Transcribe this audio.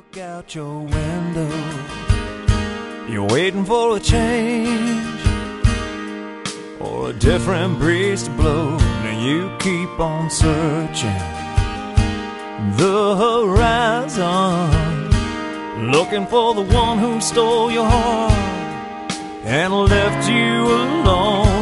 Out your window, you're waiting for a change or a different breeze to blow. Now you keep on searching the horizon, looking for the one who stole your heart and left you alone.